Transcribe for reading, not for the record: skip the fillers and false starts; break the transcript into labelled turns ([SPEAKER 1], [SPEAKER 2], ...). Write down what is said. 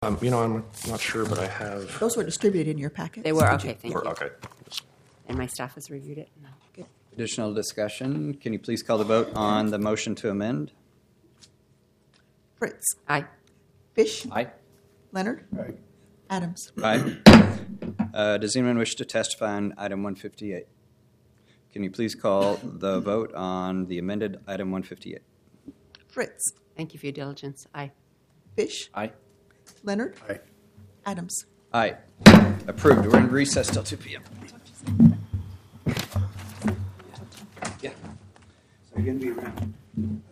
[SPEAKER 1] I'm not sure, but I have.
[SPEAKER 2] Those were distributed in your packet.
[SPEAKER 3] They were, okay, thank you.
[SPEAKER 1] Okay.
[SPEAKER 3] And my staff has reviewed it.
[SPEAKER 2] Good.
[SPEAKER 4] Additional discussion. Can you please call the vote on the motion to amend?
[SPEAKER 2] Fritz.
[SPEAKER 3] Aye.
[SPEAKER 2] Fish.
[SPEAKER 4] Aye.
[SPEAKER 2] Leonard.
[SPEAKER 5] Aye.
[SPEAKER 2] Adams.
[SPEAKER 4] Aye. Does anyone wish to testify on item 158? Can you please call the vote on the amended item 158?
[SPEAKER 2] Fritz.
[SPEAKER 3] Thank you for your diligence. Aye.
[SPEAKER 2] Fish.
[SPEAKER 4] Aye.
[SPEAKER 2] Leonard.
[SPEAKER 5] Aye.
[SPEAKER 2] Adams.
[SPEAKER 4] Aye. Approved. We're in recess till 2 p.m. Yeah. So you're going to be around?